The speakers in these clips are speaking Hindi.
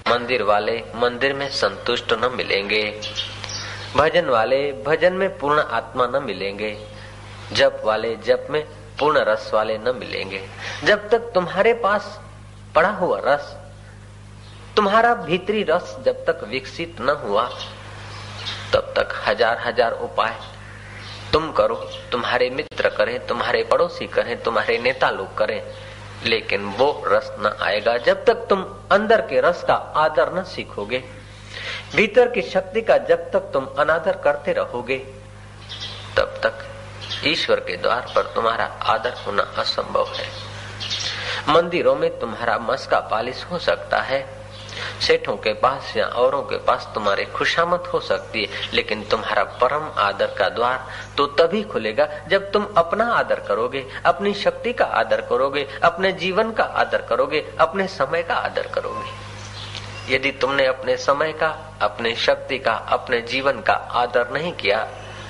मंदिर वाले मंदिर में संतुष्ट न मिलेंगे, भजन वाले भजन में पूर्ण आत्मा न मिलेंगे, जप वाले जप में पूर्ण रस वाले न मिलेंगे। जब तक तुम्हारे पास पड़ा हुआ रस, तुम्हारा भीतरी रस जब तक विकसित न हुआ, तब तक हजार हजार उपाय तुम करो, तुम्हारे मित्र करें, तुम्हारे पड़ोसी करें, तुम्हारे नेता लोग करें, लेकिन वो रस न आएगा जब तक तुम अंदर के रस का आदर न सीखोगे। भीतर की शक्ति का जब तक तुम अनादर करते रहोगे, तब तक ईश्वर के द्वार पर तुम्हारा आदर होना असंभव है। मंदिरों में तुम्हारा मस्का पालिश हो सकता है, सेठों के पास या औरों के पास तुम्हारी खुशामद हो सकती है, लेकिन तुम्हारा परम आदर का द्वार तो तभी खुलेगा जब तुम अपना आदर करोगे, अपनी शक्ति का आदर करोगे, अपने जीवन का आदर करोगे, अपने समय का आदर करोगे। यदि तुमने अपने समय का, अपने शक्ति का, अपने जीवन का आदर नहीं किया,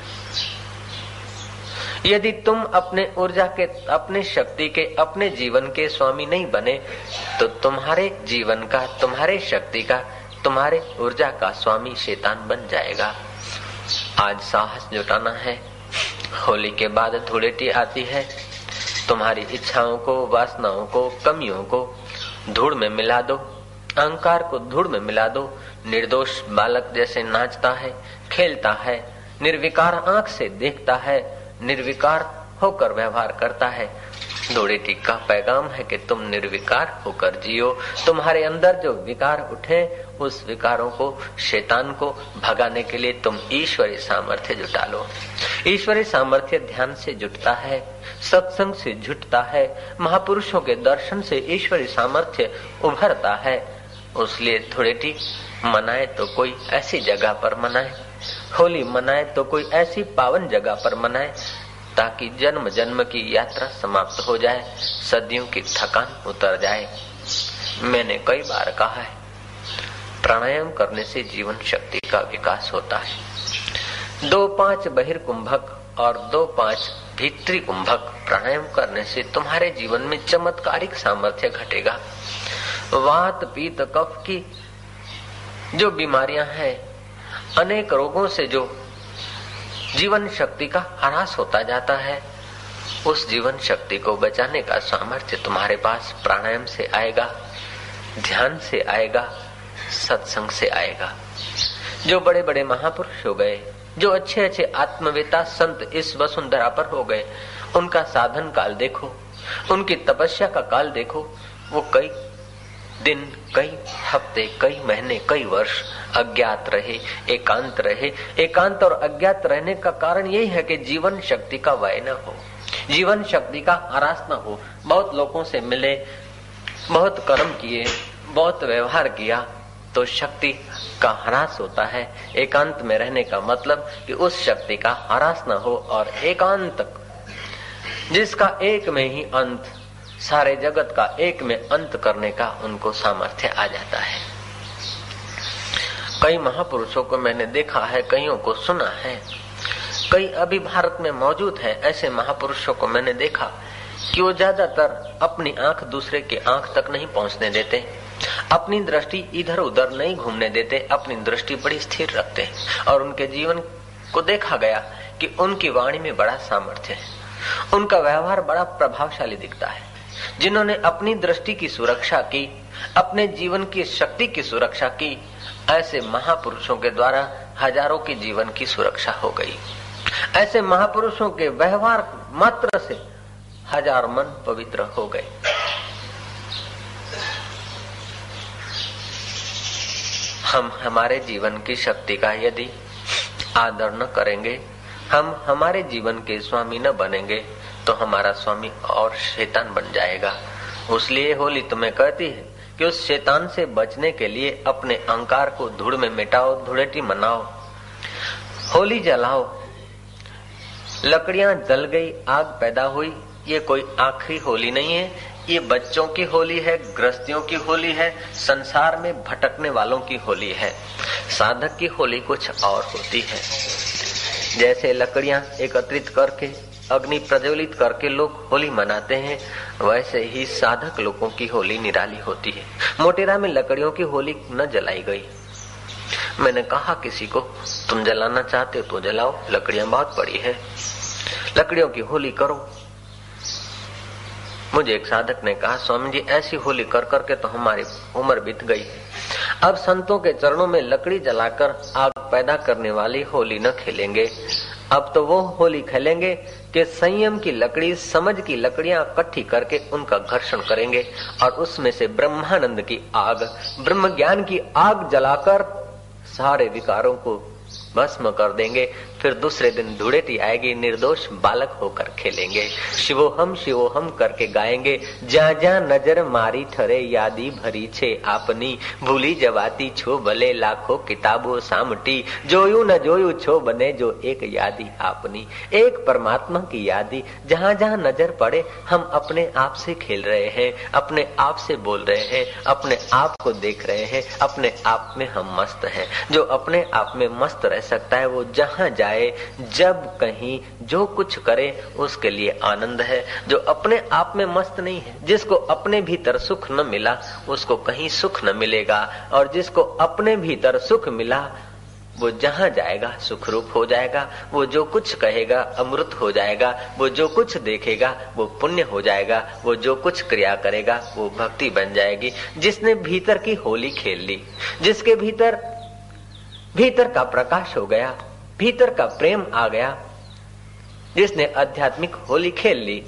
यदि तुम अपने ऊर्जा के, अपने शक्ति के, अपने जीवन के स्वामी नहीं बने, तो तुम्हारे जीवन का, तुम्हारे शक्ति का, तुम्हारे ऊर्जा का स्वामी शैतान बन जाएगा। आज साहस जुटाना है। होली के बाद धूळेटी आती है। तुम्हारी इच्छाओं को, वासनाओं को, कमियों को धूड़ में मिला दो, अहंकार को धूड़ में मिला दो। निर्दोष बालक जैसे नाचता है, खेलता है, निर्विकार आंख से देखता है, निर्विकार होकर व्यवहार करता है। धूळेटी का पैगाम है कि तुम निर्विकार होकर जियो। तुम्हारे अंदर जो विकार उठे, उस विकारों को, शैतान को भगाने के लिए तुम ईश्वरी सामर्थ्य जुटा लो। ईश्वरी सामर्थ्य ध्यान से जुटता है, सत्संग से जुटता है, महापुरुषों के दर्शन से ईश्वरी सामर्थ्य उभरता है। उसलिए धूळेटी मनाए तो कोई ऐसी जगह पर मनाए, होली मनाए तो कोई ऐसी पावन जगह पर मनाए ताकि जन्म जन्म की यात्रा समाप्त हो जाए, सदियों की थकान उतर जाए। मैंने कई बार कहा है, प्राणायाम करने से जीवन शक्ति का विकास होता है। 2-5 बहिर्कुंभक और 2-5 भीतरी कुंभक प्राणायाम करने से तुम्हारे जीवन में चमत्कारिक सामर्थ्य घटेगा। वात, पीत, कफ की जो बीमारियां हैं, अनेक रोगों से जो जीवन शक्ति का ह्रास होता जाता है, उस जीवन शक्ति को बचाने का सामर्थ्य तुम्हारे पास प्राणायाम से आएगा, ध्यान से आएगा, सत्संग से आएगा। जो बड़े बड़े महापुरुष हो गए, जो अच्छे अच्छे आत्मवेता संत इस वसुंधरा पर हो गए, उनका साधन काल देखो, उनकी तपस्या का काल देखो। वो कई दिन, कई हफ्ते, कई महीने, कई वर्ष अज्ञात रहे, एकांत रहे। एकांत और अज्ञात रहने का कारण यही है कि जीवन शक्ति का व्यय न हो, जीवन शक्ति का ह्रास न हो। बहुत लोगों से मिले, बहुत कर्म किए, बहुत व्यवहार किया, तो शक्ति का ह्रास होता है। एकांत में रहने का मतलब कि उस शक्ति का ह्रास न हो, और एकांत जिसका एक में ही अंत, सारे जगत का एक में अंत करने का उनको सामर्थ्य आ जाता है। कई महापुरुषों को मैंने देखा है, कईयों को सुना है, कई अभी भारत में मौजूद है। ऐसे महापुरुषों को मैंने देखा कि वो ज्यादातर अपनी आंख दूसरे की आंख तक नहीं पहुंचने देते, अपनी दृष्टि इधर उधर नहीं घूमने देते, अपनी दृष्टि बड़ी स्थिर रखते हैं। और उनके जीवन को देखा गया कि उनकी वाणी में बड़ा सामर्थ्य है, उनका व्यवहार बड़ा प्रभावशाली दिखता है। जिन्होंने अपनी दृष्टि की सुरक्षा की, अपने जीवन की शक्ति की सुरक्षा की, ऐसे महापुरुषों के द्वारा हजारों के जीवन की सुरक्षा हो गई। ऐसे महापुरुषों के व्यवहार मात्र से हजार मन पवित्र हो गए। हम हमारे जीवन की शक्ति का यदि आदर न करेंगे, हम हमारे जीवन के स्वामी न बनेंगे, तो हमारा स्वामी और शैतान बन जाएगा। उसलिए होली तुम्हें कहती है कि उस शैतान से बचने के लिए अपने अहंकार को धूड़ में मिटाओ, धूळेटी मनाओ, होली जलाओ। लकड़ियां जल गई, आग पैदा हुई, ये कोई आखिरी होली नहीं है, ये बच्चों की होली है, गृहस्थियों की होली है, संसार में भटकने वालों की होली है। साधक की होली कुछ और होती है। जैसे लकड़ियां एकत्रित करके अग्नि प्रज्वलित करके लोग होली मनाते हैं, वैसे ही साधक लोगों की होली निराली होती है। मोटेरा में लकड़ियों की होली न जलाई गई। मैंने कहा किसी को, तुम जलाना चाहते हो तो जलाओ, लकड़ियां बहुत पड़ी है, लकड़ियों की होली करो। मुझे एक साधक ने कहा, स्वामी जी ऐसी होली कर करके तो हमारी उम्र बीत गई है, अब संतों के चरणों में लकड़ी जलाकर आग पैदा करने वाली होली न खेलेंगे, अब तो वो होली खेलेंगे कि संयम की लकड़ी, समझ की लकड़ियां इकट्ठी करके उनका घर्षण करेंगे और उसमें से ब्रह्मानंद की आग, ब्रह्म ज्ञान की आग जलाकर सारे विकारों को भस्म कर देंगे। फिर दूसरे दिन धूड़ेटी आएगी, निर्दोष बालक होकर खेलेंगे, शिवोहम करके गाएंगे। ज्યાં જ્યાં नजर मारी ठरे यादी भरी छे आपनी, भूली जवाती छो भले लाखों किताबों सामटी, जोयू न जोयू छो बने जो एक यादी आपनी। एक परमात्मा की यादी, जहाँ जहाँ नजर पड़े हम अपने आप से खेल रहे हैं, अपने आप से बोल रहे हैं, अपने आप को देख रहे हैं, अपने आप में हम मस्त हैं। जो अपने आप में मस्त रह सकता है वो जहाँ जाए, जब कहीं जो कुछ करे उसके लिए आनंद है। जो अपने आप में मस्त नहीं है, जिसको अपने भीतर सुख न मिला उसको कहीं सुख न मिलेगा, और जिसको अपने भीतर सुख मिला वो जहाँ जाएगा सुख रूप हो जाएगा। वो जो कुछ कहेगा अमृत हो जाएगा, वो जो कुछ देखेगा वो पुण्य हो जाएगा, वो जो कुछ क्रिया करेगा वो भक्ति बन जाएगी। जिसने भीतर की होली खेल ली, जिसके भीतर का प्रकाश हो गया, भीतर का प्रेम आ गया, जिसने आध्यात्मिक होली खेल ली,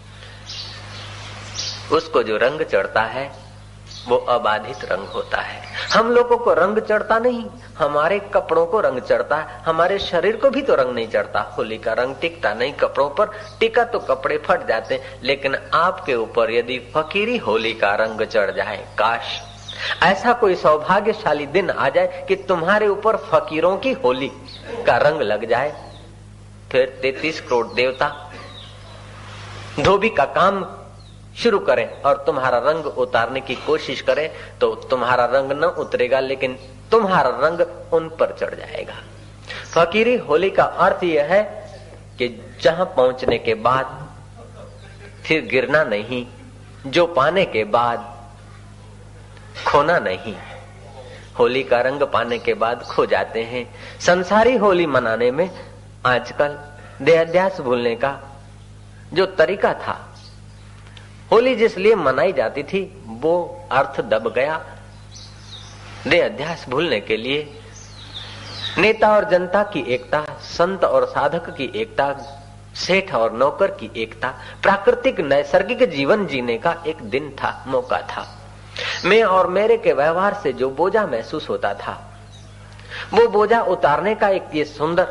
उसको जो रंग चढ़ता है वो अबाधित रंग होता है। हम लोगों को रंग चढ़ता नहीं, हमारे कपड़ों को रंग चढ़ता है, हमारे शरीर को भी तो रंग नहीं चढ़ता। होली का रंग टिकता नहीं कपड़ों पर, टिका तो कपड़े फट जाते। लेकिन आपके ऊपर यदि फकीरी होली का रंग चढ़ जाए, काश ऐसा कोई सौभाग्यशाली दिन आ जाए कि तुम्हारे ऊपर फकीरों की होली का रंग लग जाए, फिर 33 करोड़ देवता धोबी का काम शुरू करें और तुम्हारा रंग उतारने की कोशिश करें, तो तुम्हारा रंग न उतरेगा, लेकिन तुम्हारा रंग उन पर चढ़ जाएगा। फकीरी होली का अर्थ यह है कि जहां पहुंचने के बाद फिर गिरना नहीं, जो पाने के बाद खोना नहीं। होली का रंग पाने के बाद खो जाते हैं। संसारी होली मनाने में आजकल देहाध्यास भूलने का जो तरीका था, होली जिस लिए मनाई जाती थी वो अर्थ दब गया। देहाध्यास भूलने के लिए नेता और जनता की एकता, संत और साधक की एकता, सेठ और नौकर की एकता, प्राकृतिक नैसर्गिक जीवन जीने का एक दिन था, मौका था। मैं और मेरे के व्यवहार से जो बोझा महसूस होता था, वो बोझा उतारने का एक ये सुंदर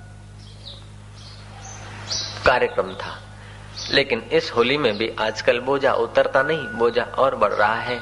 कार्यक्रम था। लेकिन इस होली में भी आजकल बोझा उतरता नहीं, बोझा और बढ़ रहा है।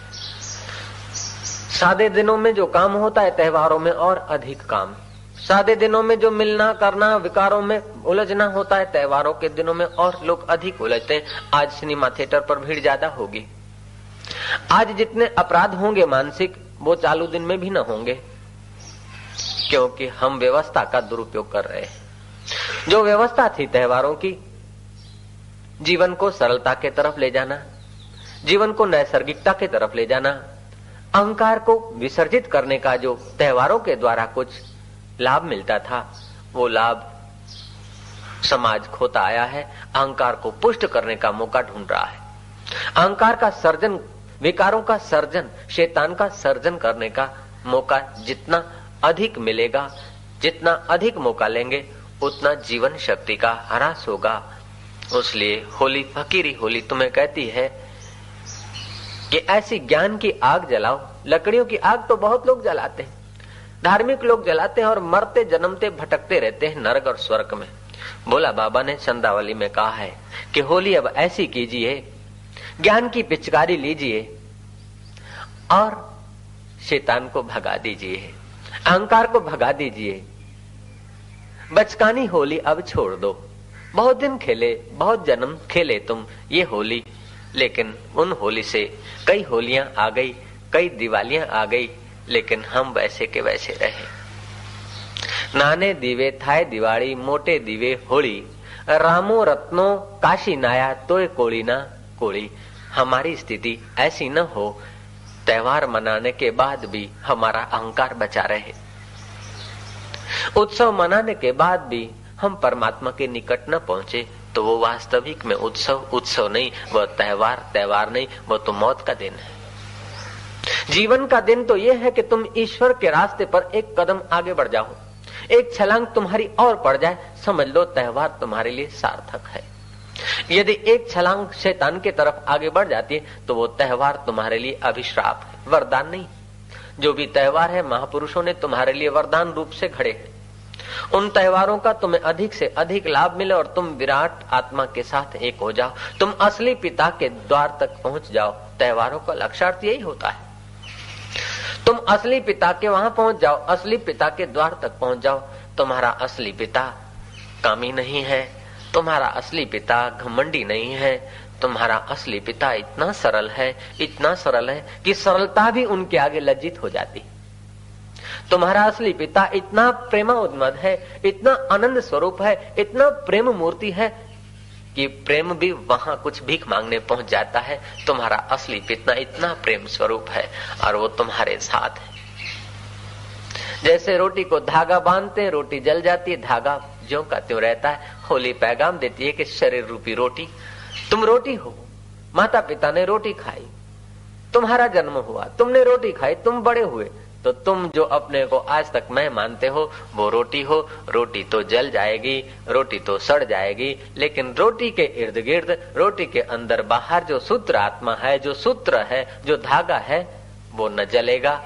सादे दिनों में जो काम होता है, त्योहारों में और अधिक काम। सादे दिनों में जो मिलना करना, विकारों में उलझना होता है, त्योहारों के दिनों में और लोग अधिक उलझते हैं। आज सिनेमा थिएटर पर भीड़ ज्यादा होगी, आज जितने अपराध होंगे मानसिक, वो चालू दिन में भी न होंगे, क्योंकि हम व्यवस्था का दुरुपयोग कर रहे हैं। जो व्यवस्था थी त्योहारों की, जीवन को सरलता के तरफ ले जाना, जीवन को नैसर्गिकता के तरफ ले जाना, अहंकार को विसर्जित करने का जो त्योहारों के द्वारा कुछ लाभ मिलता था, वो लाभ समाज खोता आया है। अहंकार को पुष्ट करने का मौका ढूंढ रहा है। अहंकार का सर्जन, विकारों का सर्जन, शैतान का सर्जन करने का मौका जितना अधिक मिलेगा, जितना अधिक मौका लेंगे, उतना जीवन शक्ति का ह्रास होगा। इसलिए होली, फकीरी होली तुम्हें कहती है कि ऐसी ज्ञान की आग जलाओ। लकड़ियों की आग तो बहुत लोग जलाते हैं, धार्मिक लोग जलाते हैं और मरते जन्मते भटकते रहते हैं नरक और स्वर्ग में। भोला बाबा ने चंदावली में कहा है कि होली अब ऐसी कीजिए, ज्ञान की पिचकारी लीजिए और शैतान को भगा दीजिए, अहंकार को भगा दीजिए। बचकानी होली अब छोड़ दो। बहुत दिन खेले, बहुत जन्म खेले तुम ये होली, लेकिन उन होली से कई होलियां आ गई, कई दिवालियां आ गई, लेकिन हम वैसे के वैसे रहे। नाने दीवे थाय दिवाली, मोटे दीवे होली, रामो रत्नो काशी नाया तोय कोड़ी ना कोड़ी। हमारी स्थिति ऐसी न हो त्योहार मनाने के बाद भी हमारा अहंकार बचा रहे, उत्सव मनाने के बाद भी हम परमात्मा के निकट न पहुंचे, तो वो वास्तविक में उत्सव नहीं, वह त्योहार नहीं, वह तो मौत का दिन है। जीवन का दिन तो यह है कि तुम ईश्वर के रास्ते पर एक कदम आगे बढ़ जाओ, एक छलांग तुम्हारी और पड़ जाए, समझ लो त्योहार तुम्हारे लिए सार्थक है। यदि एक छलांग शैतान की तरफ आगे बढ़ जाती है तो वो त्योहार तुम्हारे लिए अभिश्राप है, वरदान नहीं। जो भी त्योहार है महापुरुषों ने तुम्हारे लिए वरदान रूप से घड़े हैं। उन त्योहारों का तुम्हें अधिक से अधिक लाभ मिले और तुम विराट आत्मा के साथ एक हो जाओ, तुम असली पिता के द्वार तक पहुंच जाओ। त्योहारों का लक्ष्यार्थ यही होता है, तुम असली पिता के वहां पहुंच जाओ, असली पिता के द्वार तक पहुंच जाओ। तुम्हारा असली पिता कामी नहीं है, तुम्हारा असली पिता घमंडी नहीं है, तुम्हारा असली पिता इतना सरल है, इतना सरल है कि सरलता भी उनके आगे लज्जित हो जाती। तुम्हारा असली पिता इतना प्रेमोन्मद है, इतना आनंद स्वरूप है, इतना प्रेम मूर्ति है कि प्रेम भी वहां कुछ भीख मांगने पहुंच जाता है। तुम्हारा असली पिता इतना प्रेम स्वरूप है और वो तुम्हारे साथ है। जैसे रोटी को धागा बांधते हैं, रोटी जल जाती है, धागा ज्यों का त्यों रहता है। होली पैगाम देती है कि शरीर रूपी रोटी, तुम रोटी हो। माता पिता ने रोटी खाई, तुम्हारा जन्म हुआ, तुमने रोटी खाई, तुम बड़े हुए, तो तुम जो अपने को आज तक मैं मानते हो वो रोटी हो। रोटी तो जल जाएगी, रोटी तो सड़ जाएगी, लेकिन रोटी के इर्द गिर्द, रोटी के अंदर बाहर जो सूत्र आत्मा है, जो सूत्र है, जो धागा है, वो न जलेगा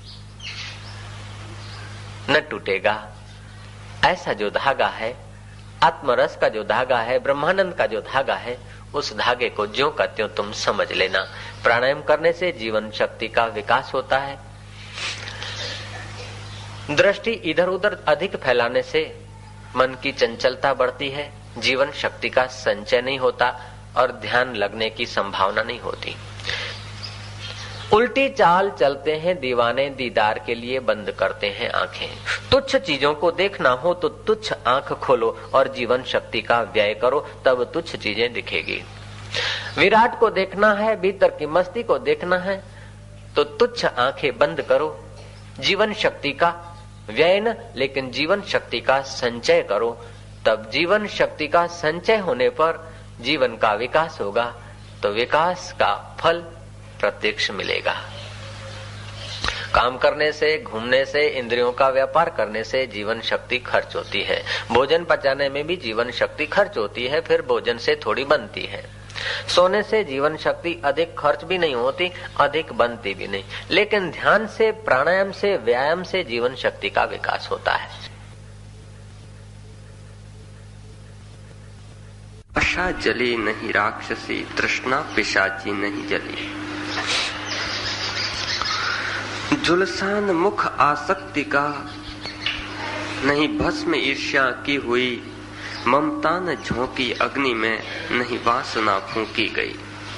न टूटेगा। ऐसा जो धागा है, आत्मरस का जो धागा है, ब्रह्मानंद का जो धागा है, उस धागे को ज्यों का त्यों तुम समझ लेना। प्राणायाम करने से जीवन शक्ति का विकास होता है। दृष्टि इधर उधर अधिक फैलाने से मन की चंचलता बढ़ती है, जीवन शक्ति का संचय नहीं होता और ध्यान लगने की संभावना नहीं होती। उल्टी चाल चलते हैं दीवाने, दीदार के लिए बंद करते हैं आंखें। तुच्छ चीजों को देखना हो तो तुच्छ आंख खोलो और जीवन शक्ति का व्यय करो, तब तुच्छ चीजें दिखेगी। विराट को देखना है, भीतर की मस्ती को देखना है, तो तुच्छ आंखें बंद करो। जीवन शक्ति का व्यय न, लेकिन जीवन शक्ति का संचय करो, तब जीवन शक्ति का संचय होने पर जीवन का विकास होगा, तो विकास का फल प्रत्यक्ष मिलेगा। काम करने से, घूमने से, इंद्रियों का व्यापार करने से जीवन शक्ति खर्च होती है। भोजन पचाने में भी जीवन शक्ति खर्च होती है, फिर भोजन से थोड़ी बनती है। सोने से जीवन शक्ति अधिक खर्च भी नहीं होती, अधिक बनती भी नहीं, लेकिन ध्यान से, प्राणायाम से, व्यायाम से जीवन शक्ति का विकास होता है। आशा जली नहीं राक्षसी, तृष्णा पिशाची नहीं जली। जुलसान मुख आसक्ति का, नहीं भस्म ईर्ष्या की हुई। ममता न झोंकी अग्नि में, नहीं वासना फूंकी गई।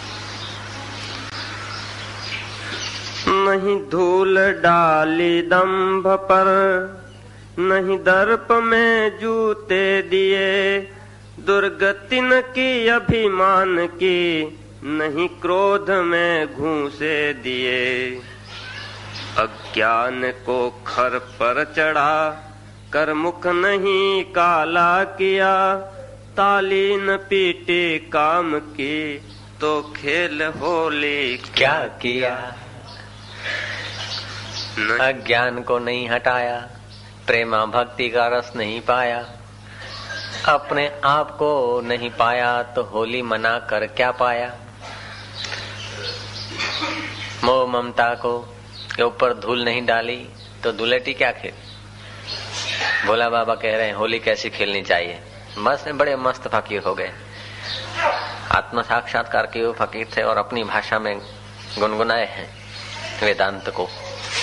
नहीं धूल डाली दंभ पर, नहीं दर्प में जूते दिए। दुर्गति न की अभिमान की, नहीं क्रोध में घूंसे दिए। अज्ञान को खर पर चढ़ा कर मुख नहीं काला किया। ताली न पीटे काम की, तो खेल होली क्या किया। अज्ञान को नहीं हटाया, प्रेमा भक्ति का रस नहीं पाया, अपने आप को नहीं पाया, तो होली मना कर क्या पाया। मोह ममता को के ऊपर धूल नहीं डाली तो धुलेटी क्या खेल। भोला बाबा कह रहे हैं होली कैसी खेलनी चाहिए। बस बड़े मस्त फकीर हो गए, आत्म साक्षात्कार के वो फकीर थे और अपनी भाषा में गुनगुनाए हैं वेदांत को।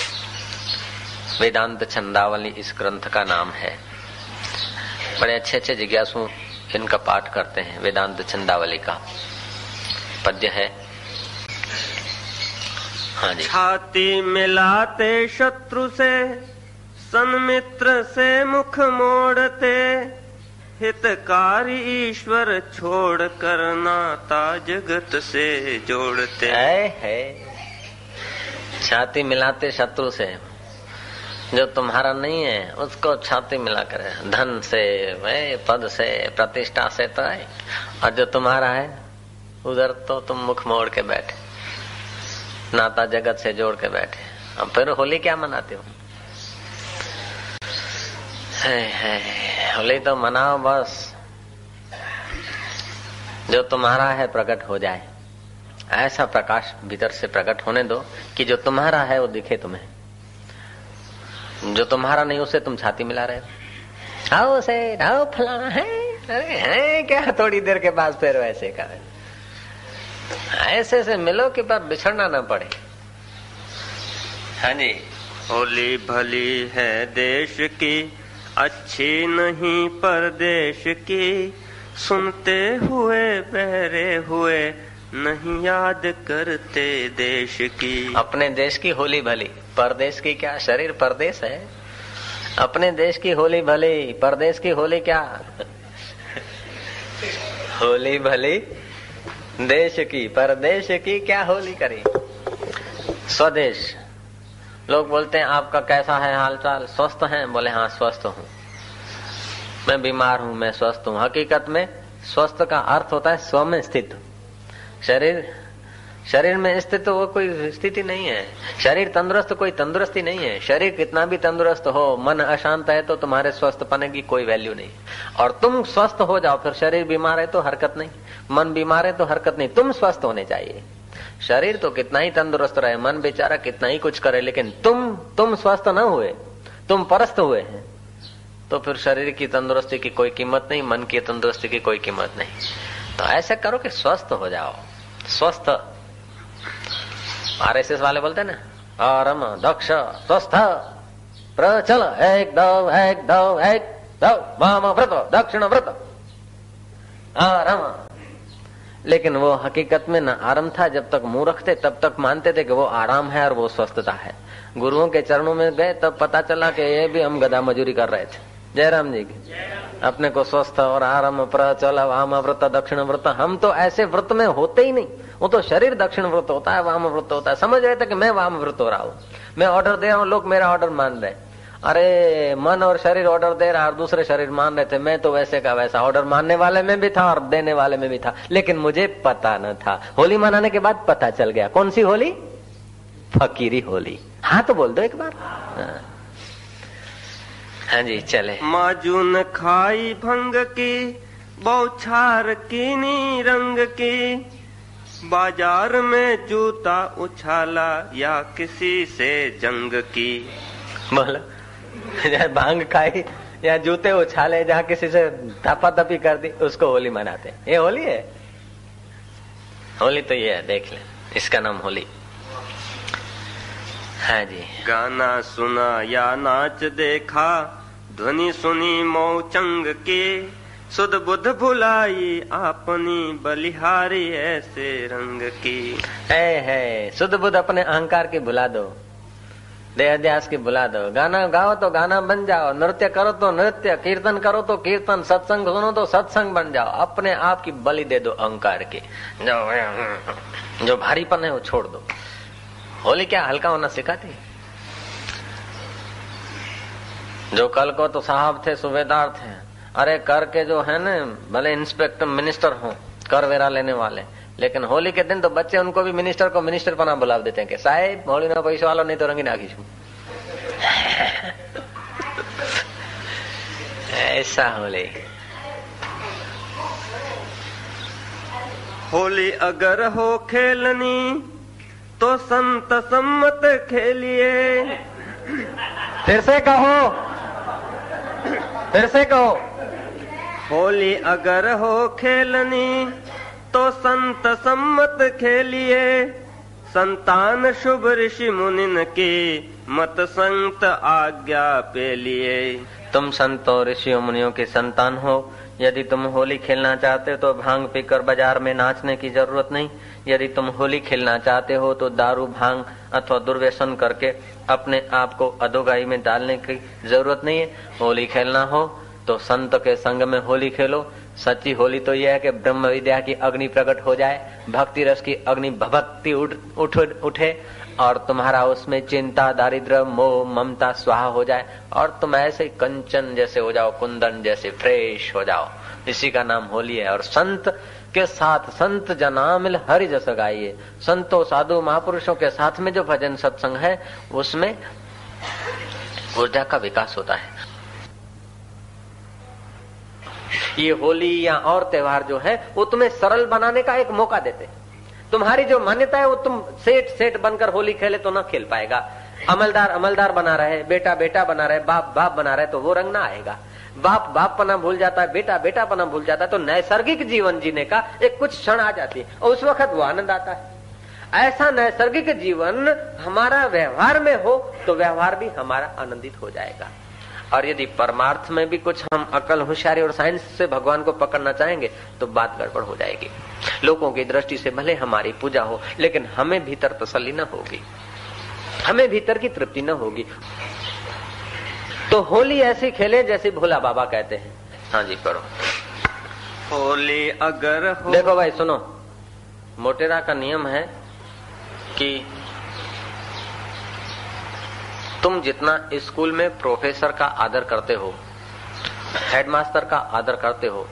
वेदांत छंदावली इस ग्रंथ का नाम है। बड़े अच्छे अच्छे जिज्ञासु इनका पाठ करते हैं। वेदांत छंदावली का पद्य है। हाँ जी। छाती मिलाते शत्रु से, सन्मित्र से मुख मोड़ते। हितकारी ईश्वर छोड़ कर नाता जगत से जोड़ते है। छाती मिलाते शत्रु से, जो तुम्हारा नहीं है उसको छाती मिला करे, धन से, पद से, प्रतिष्ठा से तो है, और जो तुम्हारा है उधर तो तुम मुख मोड़ के बैठे, नाता जगत से जोड़ के बैठे। अब फिर होली क्या मनाते हो? होली तो मनाओ बस, जो तुम्हारा है प्रकट हो जाए, ऐसा प्रकाश भीतर से प्रकट होने दो कि जो तुम्हारा है वो दिखे तुम्हें, जो तुम्हारा नहीं उसे तुम छाती मिला रहे हो। आओ से आओ फलाना है, अरे है क्या, थोड़ी देर के बाद फिर वैसे करे, ऐसे से मिलो कि पर बिछड़ना ना पड़े। हाँ जी। होली भली है देश की, अच्छी नहीं परदेश की, सुनते हुए बहरे हुए नहीं याद करते देश की। अपने देश की होली भली, परदेश की क्या, शरीर परदेश है। अपने देश की होली भली, परदेश की होली क्या। होली भली देश की, परदेश की क्या होली करी। स्वदेश। लोग बोलते हैं आपका कैसा है हालचाल, स्वस्थ हैं? बोले हाँ स्वस्थ हूँ। मैं बीमार हूँ, मैं स्वस्थ हूँ। हकीकत में स्वस्थ का अर्थ होता है स्व में स्थित। शरीर में स्थित वो कोई स्थिति नहीं है। शरीर तंदुरुस्त कोई तंदुरुस्ती नहीं है। शरीर कितना भी तंदुरुस्त हो, मन अशांत है तो तुम्हारे स्वस्थ पने की कोई वैल्यू नहीं। और तुम स्वस्थ हो जाओ, फिर शरीर बीमार है तो हरकत नहीं, मन बीमार है तो हरकत नहीं। तुम स्वस्थ होने चाहिए। शरीर तो कितना ही तंदुरुस्त रहे, मन बेचारा कितना ही कुछ करे, लेकिन तुम स्वस्थ न हुए, तुम परस्त हुए हैं, तो फिर शरीर की तंदुरुस्ती की कोई कीमत नहीं, मन की तंदुरुस्ती की कोई कीमत नहीं। तो ऐसे करो कि स्वस्थ हो जाओ। स्वस्थ आरएसएस वाले बोलते हैं ना, आराम दक्ष स्वस्थ प्रचल, एक दो एक दो एक दो, वाम व्रत दक्षिण व्रत आराम। लेकिन वो हकीकत में न आराम था। जब तक मूर्ख थे तब तक मानते थे कि वो आराम है और वो स्वस्थता है। गुरुओं के चरणों में गए तब पता चला कि ये भी हम गधा मजूरी कर रहे थे। जयराम जी की अपने को स्वस्थ और आराम प्रचल वाम व्रत दक्षिण व्रत, हम तो ऐसे व्रत में होते ही नहीं। वो तो शरीर दक्षिण व्रत होता है, वाम व्रत होता है। समझ रहे थे कि मैं वाम व्रत हो रहा हूँ, मैं ऑर्डर दे रहा हूँ, लोग मेरा ऑर्डर मान रहे। अरे मन और शरीर ऑर्डर दे रहा और दूसरे शरीर मान रहे थे। मैं तो वैसे का वैसा ऑर्डर मानने वाले में भी था और देने वाले में भी था, लेकिन मुझे पता न था। होली मनाने के बाद पता चल गया। कौन सी होली? फकीरी होली। हाँ तो बोल दो एक बार। हाँ जी चले। माजून खाई भंग की, बौछार कीनी रंग की, बाजार में जूता उछाला या किसी से जंग की। बोलो, भांग खाई या जूते उछाले, जहाँ किसी से तापातपी कर दी, उसको होली मनाते। ये होली है? होली तो ये है, देख ले, इसका नाम होली। हाँ जी। गाना सुना या नाच देखा, ध्वनि सुनी मौचंग की, सुध बुध भुलाई अपनी बलिहारी ऐसे रंग की। है सुध बुध अपने अहंकार की भुला दो, देहाध्यास की भुला दो। गाना गाओ तो गाना बन जाओ, नृत्य करो तो नृत्य, कीर्तन करो तो कीर्तन, सत्संग सुनो तो सत्संग बन जाओ। अपने आप की बलि दे दो अहंकार की। जो भारीपन है वो छोड़ दो। होली क्या हल्का होना सिखाती? जो कल को तो साहब थे, सूबेदार थे, अरे कर के जो है ना, भले इंस्पेक्टर मिनिस्टर हो, कर वेरा लेने वाले, लेकिन होली के दिन तो बच्चे उनको भी मिनिस्टर को मिनिस्टर बना बुला देते हैं कि साहेब होली ना पैसा वालों, नहीं तो रंगी नाखी छू। ऐसा होली। होली अगर हो खेलनी तो संत सम्मत खेलिए। फिर से कहो, फिर से कहो। होली अगर हो खेलनी तो संत सम्मत खेलिए, संतान शुभ ऋषि मुनिन की मत संत आज्ञा पे लिए। तुम संतों ऋषियों मुनियों के संतान हो। यदि तुम होली खेलना चाहते हो तो भांग पीकर बाजार में नाचने की जरूरत नहीं। यदि तुम होली खेलना चाहते हो तो दारू भांग अथवा दुर्व्यसन करके अपने आप को अधोगाई में डालने की जरूरत नहीं है। होली खेलना हो तो संत के संग में होली खेलो। सच्ची होली तो यह है कि ब्रह्म विद्या की अग्नि प्रकट हो जाए, भक्ति रस की अग्नि भभक्ति उठे और तुम्हारा उसमें चिंता, दारिद्र्य, मोह, ममता स्वाहा हो जाए और तुम ऐसे कंचन जैसे हो जाओ, कुंदन जैसे फ्रेश हो जाओ। इसी का नाम होली है। और संत के साथ संत जना मिल हरि जस गाइए। संतों, साधु, महापुरुषों के साथ में जो भजन सत्संग है उसमें ऊर्जा का विकास होता है। ये होली या और त्योहार जो है वो तुम्हें सरल बनाने का एक मौका देते। तुम्हारी जो मान्यता है वो तुम सेठ बनकर होली खेले तो ना खेल पाएगा। अमलदार बना रहे, बेटा बना रहे, बाप बना रहे तो वो रंग ना आएगा। बाप पना भूल जाता है, बेटा पना भूल जाता है तो नैसर्गिक जीवन जीने का एक कुछ क्षण आ जाती है और उस वक्त वो आनंद आता है। ऐसा नैसर्गिक जीवन हमारा व्यवहार में हो तो व्यवहार भी हमारा आनंदित हो जाएगा। और यदि परमार्थ में भी कुछ हम अकल, होशियारी और साइंस से भगवान को पकड़ना चाहेंगे तो बात गड़बड़ हो जाएगी। लोगों की दृष्टि से भले हमारी पूजा हो लेकिन हमें भीतर तसल्ली न होगी, हमें भीतर की तृप्ति न होगी। तो होली ऐसी खेले जैसे भोला बाबा कहते हैं। हाँ जी, पढ़ो। होली अगर हो। देखो भाई सुनो, मोटेरा का नियम है कि तुम जितना स्कूल में प्रोफेसर का आदर करते हो, हेडमास्टर का आदर करते हो,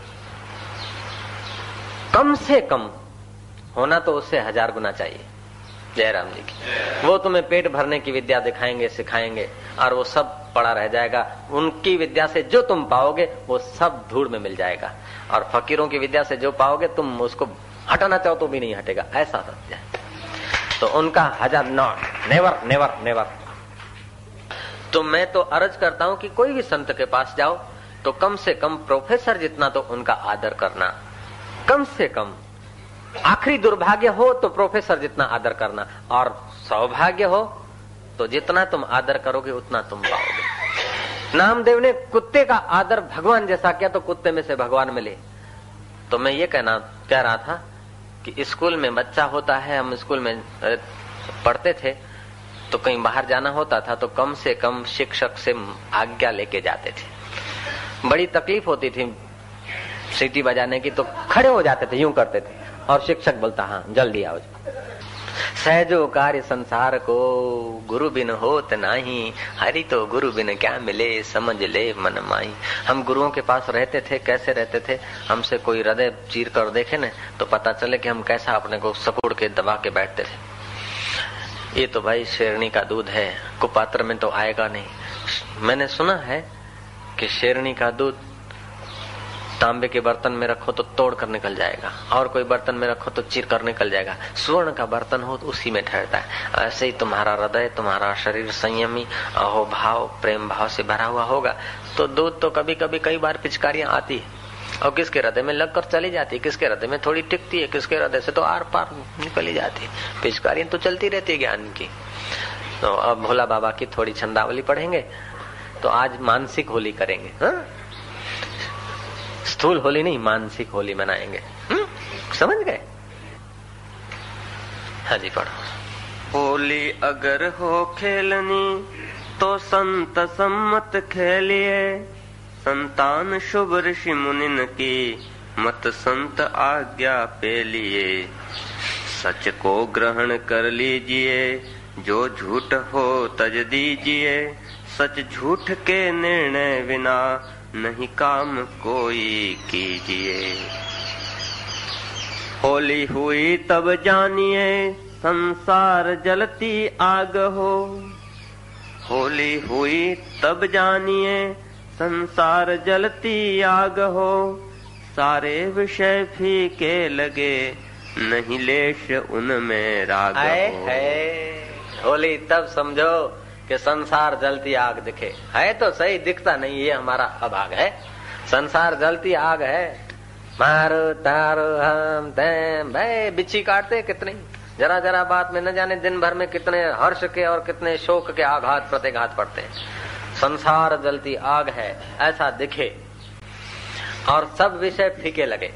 कम से कम होना तो उससे 1000 गुना चाहिए। जयराम जी की वो तुम्हें पेट भरने की विद्या दिखाएंगे, सिखाएंगे और वो सब पड़ा रह जाएगा। उनकी विद्या से जो तुम पाओगे वो सब धूड़ में मिल जाएगा और फकीरों की विद्या से जो पाओगे तुम उसको हटाना चाहो तो भी नहीं हटेगा, ऐसा सत्य है। तो उनका 1000 नॉट, नेवर। तो मैं तो अर्ज करता हूं कि कोई भी संत के पास जाओ तो कम से कम प्रोफेसर जितना तो उनका आदर करना, कम से कम। आखिरी दुर्भाग्य हो तो प्रोफेसर जितना आदर करना, और सौभाग्य हो तो जितना तुम आदर करोगे उतना तुम पाओगे। नामदेव ने कुत्ते का आदर भगवान जैसा किया तो कुत्ते में से भगवान मिले। तो मैं ये कह रहा था कि स्कूल में बच्चा होता है, हम स्कूल में पढ़ते थे तो कहीं बाहर जाना होता था तो कम से कम शिक्षक से आज्ञा लेके जाते थे। बड़ी तकलीफ होती थी सीटी बजाने की, तो खड़े हो जाते थे, यूं करते थे और शिक्षक बोलता हाँ जल्दी आओ। सहजो कार्य संसार को गुरु बिन होत नाही, हरि तो गुरु बिन क्या मिले समझ ले मन माई। हम गुरुओं के पास रहते थे, कैसे रहते थे, हमसे कोई हृदय चीर कर देखे न तो पता चले कि हम कैसा अपने को सकुड़ के दबा के बैठते थे। ये तो भाई शेरनी का दूध है, कुपात्र में तो आएगा नहीं। मैंने सुना है कि शेरनी का दूध तांबे के बर्तन में रखो तो तोड़ कर निकल जाएगा और कोई बर्तन में रखो तो चीर कर निकल जाएगा। स्वर्ण का बर्तन हो तो उसी में ठहरता है। ऐसे ही तुम्हारा हृदय, तुम्हारा शरीर संयमी, अहोभाव, प्रेम भाव से भरा हुआ होगा तो दूध तो कभी कभी कई बार पिचकारियां आती है और किसके हृदय में लगकर चली जाती है, किसके हृदय में थोड़ी टिकती है, किसके हृदय से तो आर पार निकली जाती है। पिचकारियां तो चलती रहती है ज्ञान की। तो अब भोला बाबा की थोड़ी छंदावली पढ़ेंगे तो आज मानसिक होली करेंगे। हाँ? स्थूल होली नहीं, मानसिक होली मनाएंगे। समझ गए? हाँ जी, पढ़ो। होली अगर हो खेलनी तो संत सम्मत खेलिए, संतान शुभ ऋषि मुनिन की मत संत आज्ञा पे लिए। सच को ग्रहण कर लीजिए, जो झूठ हो तज दीजिए। सच झूठ के निर्णय बिना नहीं काम कोई कीजिए। होली हुई तब जानिए, संसार जलती आग हो। होली हुई तब जानिए, संसार जलती आग हो। सारे विषय फीके लगे, नहीं लेश उनमें राग हो। होली तब समझो कि संसार जलती आग दिखे। है तो सही, दिखता नहीं, ये हमारा अभाग है। संसार जलती आग है, मारो तारो हम तैम भाई बिच्छी काटते कितने, जरा जरा बात में न जाने दिन भर में कितने हर्ष के और कितने शोक के आघात प्रतिघात पड़ते हैं। संसार जलती आग है ऐसा दिखे और सब विषय फीके लगे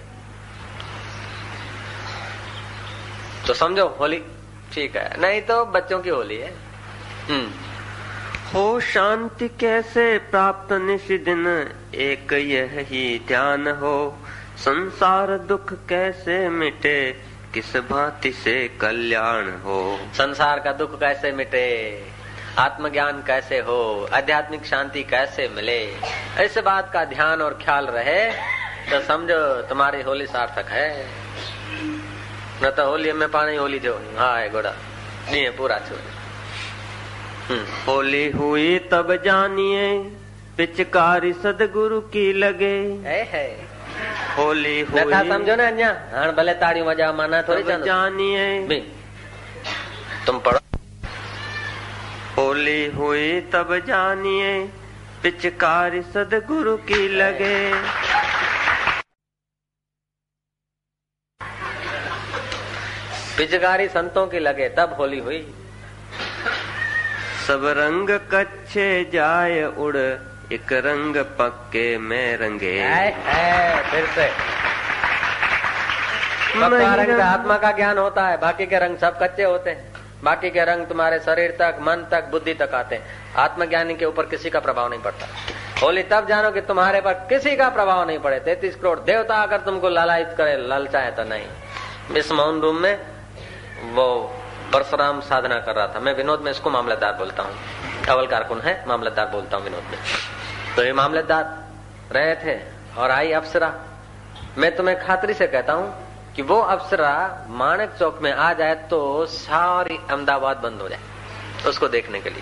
तो समझो होली ठीक है, नहीं तो बच्चों की होली है। हो शांति कैसे प्राप्त निशिदिन, एक यह ही ध्यान हो। संसार दुख कैसे मिटे, किस भांति से कल्याण हो। संसार का दुख कैसे मिटे, आत्मज्ञान कैसे हो, आध्यात्मिक शांति कैसे मिले, इस बात का ध्यान और ख्याल रहे तो समझो तुम्हारी होली सार्थक है। न तो होली में पानी होली जो हाँ है गोड़ा नहीं है पूरा छोड़। होली हुई तब जानिए, पिचकारी सदगुरु की लगे। है होली हुई समझो ना अन्या हाँ भले ताड़ी मजा माना थोड़ी जानिए। तुम पढ़ो। होली हुई तब जानिए, पिचकारी सदगुरु की लगे। पिचकारी संतों की लगे तब होली हुई। सब रंग कच्चे जाए उड़, एक रंग पक्के में रंगे। फिर से पक्का रंग आत्मा का ज्ञान होता है, बाकी के रंग सब कच्चे होते हैं। बाकी के रंग तुम्हारे शरीर तक, मन तक, बुद्धि तक आते हैं। आत्मज्ञानी के ऊपर किसी का प्रभाव नहीं पड़ता। होली तब जानो कि तुम्हारे पर किसी का प्रभाव नहीं पड़े। 33 करोड़ देवता अगर तुमको लालायित करे, ललचाए तो नहीं। इस मौन रूम में वो परशुराम साधना कर रहा था। मैं विनोद में इसको मामलतदार बोलता हूँ, अवल कारकुन है, मामलतदार बोलता हूँ विनोद में। तो ये मामलतदार रहे थे और आई अप्सरा। मैं तुम्हें खातरी से कहता हूँ कि वो अप्सरा माणक चौक में आ जाए तो सारी अहमदाबाद बंद हो जाए उसको देखने के लिए।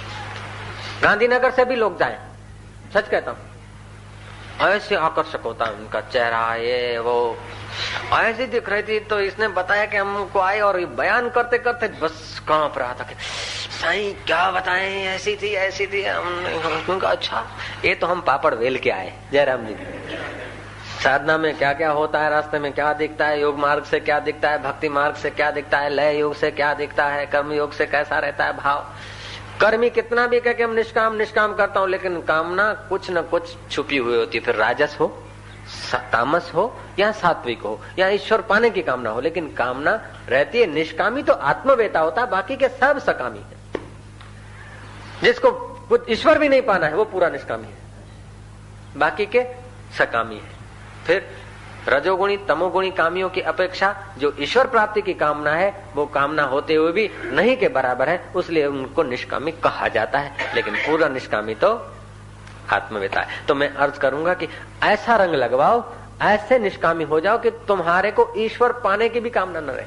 गांधीनगर से भी लोग जाएं, सच कहता हूँ। ऐसे आकर्षक होता है उनका चेहरा, ये वो ऐसी दिख रही थी। तो इसने बताया कि हमको आए और बयान करते करते बस कांप रहा था कि साईं क्या बताएं, ऐसी थी ऐसी थी। हमने कहा अच्छा ये तो हम पापड़ वेल के आए। जयराम जी साधना में क्या क्या होता है, रास्ते में क्या दिखता है, योग मार्ग से क्या दिखता है, भक्ति मार्ग से क्या दिखता है, लय योग से क्या दिखता है, कर्म योग से कैसा रहता है भाव। कर्मी कितना भी कह के हम निष्काम निष्काम करता हूँ, लेकिन कामना कुछ न कुछ छुपी हुई होती है। फिर राजस हो, तामस हो या सात्विक हो या ईश्वर पाने की कामना हो, लेकिन कामना रहती है। निष्कामी तो आत्मवेता होता है, बाकी के सब सकामी है। जिसको कुछ ईश्वर भी नहीं पाना है वो पूरा निष्कामी है, बाकी के सकामी है। फिर रजोगुणी तमोगुणी कामियों की अपेक्षा जो ईश्वर प्राप्ति की कामना है वो कामना होते हुए भी नहीं के बराबर है, उसलिए उनको निष्कामी कहा जाता है। लेकिन पूरा निष्कामी तो आत्मवेता है। तो मैं अर्ज करूंगा कि ऐसा रंग लगवाओ, ऐसे निष्कामी हो जाओ कि तुम्हारे को ईश्वर पाने की भी कामना न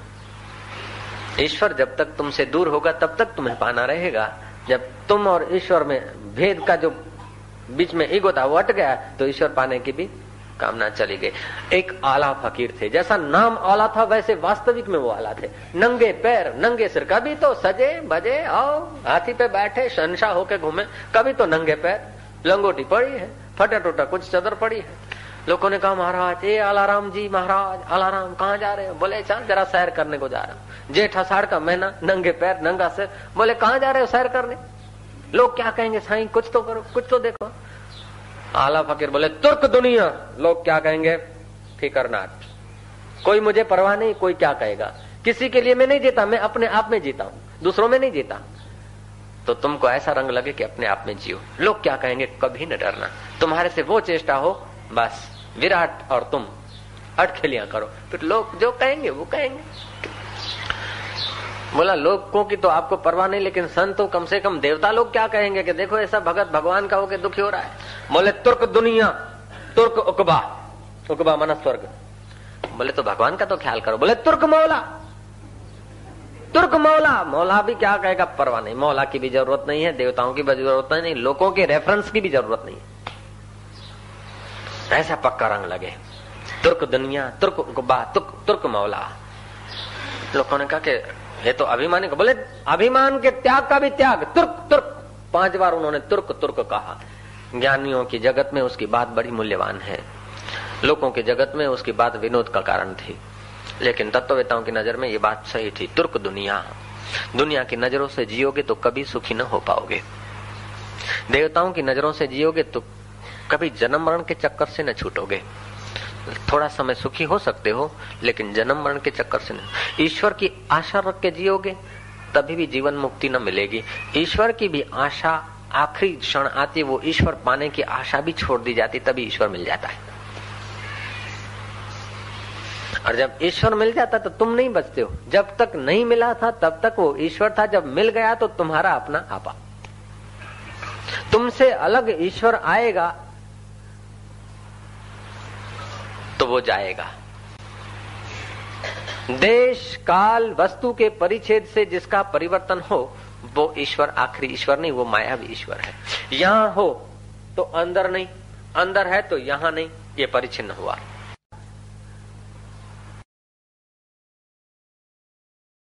रहे। ईश्वर जब तक तुमसे दूर होगा तब तक तुम्हें पाना रहेगा। जब तुम और ईश्वर में भेद का जो बीच में ईगो था वो हट गया तो ईश्वर पाने की भी कामना चली गई। एक आला फकीर थे, जैसा नाम आला था वैसे वास्तविक में वो आला थे। नंगे पैर नंगे सिर, कभी तो सजे बजे आओ हाथी पे बैठे शहंशाह होके घूमे, कभी तो नंगे पैर, लंगोटी पड़ी है, फटा टूटा कुछ चादर पड़ी है। लोगों ने कहा महाराज ये आलाराम जी, महाराज आलाराम कहाँ जा रहे हो? बोले चल जरा सैर करने को जा रहा हूँ। जेठ आषाढ़ का महीना, नंगे पैर नंगा सिर। बोले कहाँ जा रहे हो सैर करने? लोग क्या कहेंगे साईं, कुछ तो करो, कुछ तो देखो। आला फकीर बोले तुर्क दुनिया, लोग क्या कहेंगे फिकर नाट, कोई मुझे परवाह नहीं, कोई क्या कहेगा। किसी के लिए मैं नहीं जीता, मैं अपने आप में जीता हूँ, दूसरों में नहीं जीता। तो तुमको ऐसा रंग लगे कि अपने आप में जियो। लोग क्या कहेंगे कभी न डरना, तुम्हारे से वो चेष्टा हो बस विराट और तुम अटखेलियां करो, फिर लोग जो कहेंगे वो कहेंगे। बोला लोगों की तो आपको परवाह नहीं, लेकिन संत कम से कम देवता लोग क्या कहेंगे कि देखो ऐसा भगत भगवान का होके दुखी हो रहा है। बोले तुर्क दुनिया, तुर्क उकबा, उकबा माना स्वर्ग। बोले तो भगवान का तो ख्याल करो। बोले तुर्क मौला, तुर्क मौला। मौला भी क्या कहेगा परवाह नहीं, मौला की भी जरूरत नहीं है, देवताओं की भी जरूरत नहीं, लोगों के रेफरेंस की भी जरूरत नहीं है। ऐसा पक्का रंग लगे, तुर्क दुनिया, तुर्क उकबा, तुर्क मौला। लोगों ने कहा कि ये तो अभिमानी। बोले अभिमान के त्याग का भी त्याग, तुर्क तुर्क। 5 बार उन्होंने तुर्क तुर्क कहा। ज्ञानियों की जगत में उसकी बात बड़ी मूल्यवान है, लोगों की जगत में उसकी बात विनोद का कारण थी, लेकिन तत्ववेताओं की नजर में ये बात सही थी। तुर्क दुनिया, दुनिया की नजरों से जियोगे तो कभी सुखी न हो पाओगे। देवताओं की नजरों से जियोगे तो कभी जन्म मरण के चक्कर से न छूटोगे। थोड़ा समय सुखी हो सकते हो, लेकिन जन्म मरण के चक्कर से नहीं। ईश्वर की आशा रख के जियोगे तभी भी जीवन मुक्ति न मिलेगी। ईश्वर की भी आशा आखिरी क्षण आती, वो ईश्वर पाने की आशा भी छोड़ दी जाती, तभी ईश्वर मिल जाता है। और जब ईश्वर मिल जाता तो तुम नहीं बचते हो। जब तक नहीं मिला था तब तक वो ईश्वर था, जब मिल गया तो तुम्हारा अपना आपा। तुमसे अलग ईश्वर आएगा तो वो जाएगा। देश काल वस्तु के परिच्छेद से जिसका परिवर्तन हो वो ईश्वर आखिरी ईश्वर नहीं, वो मायावी ईश्वर है। यहां हो तो अंदर नहीं, अंदर है तो यहां नहीं, ये परिच्छिन्न हुआ।